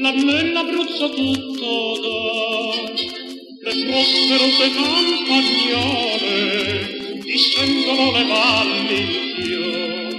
la me l'Abruzzo tutto dà, le prosperose campagnole discendono le valli in fior.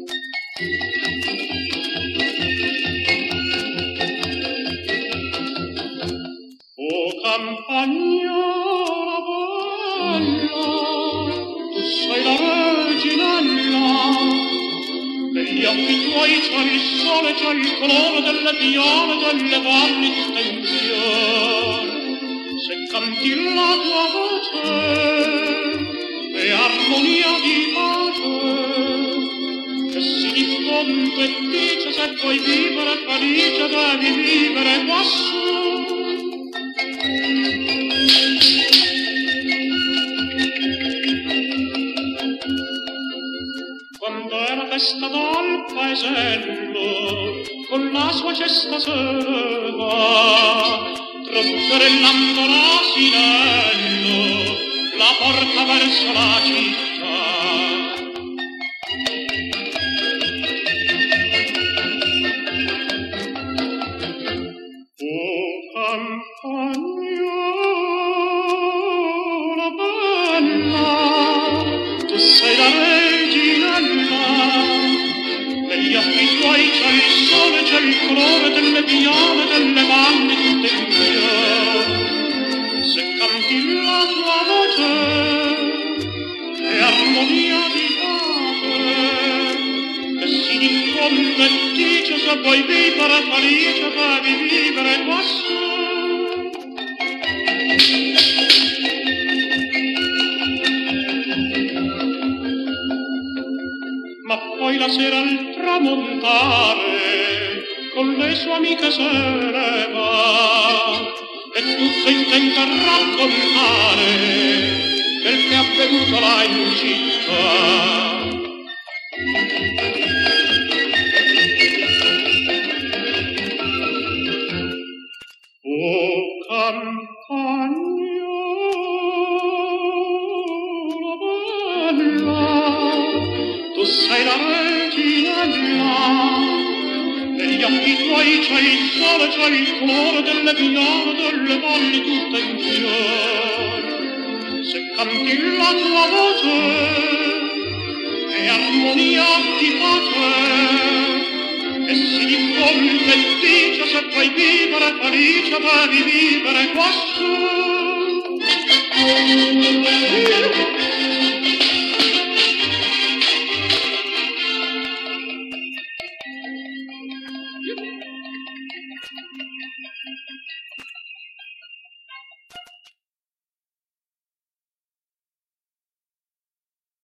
O campagnola bella, tu sei la reginella, negli occhi tuoi c'è il sole, c'è il colore delle viole, delle valli tutte in fior. Se canti la tua voce è armonia di pace, che si diffonde e dice se vuoi vivere felice devi vivere quassù. Quando era festa dal paesello, con la sua cesta serva, tromperellando l'asinello, la porta verso la città. O campagnola bella, tu sei la reginella, negli occhi tuoi c'è il sole, c'è il colore delle viole, delle valli tutte in fior. Se canti la tua voce è armonia di pace, che si diffonde e dice se vuoi vivere felice devi vivere quassù. Ma poi la sera al tramontare con le sue amiche se ne va, e tutto intenta raccontare quel che è avvenuto là in città. O campagnola bella, tu sei la reginella, negli occhi tuoi c'è il sole, c'è il colore delle viole, delle valli tutte in fior. Se canti la tua voce è armonia di pace, che si diffonde e dice se puoi vivere felice devi vivere quassù.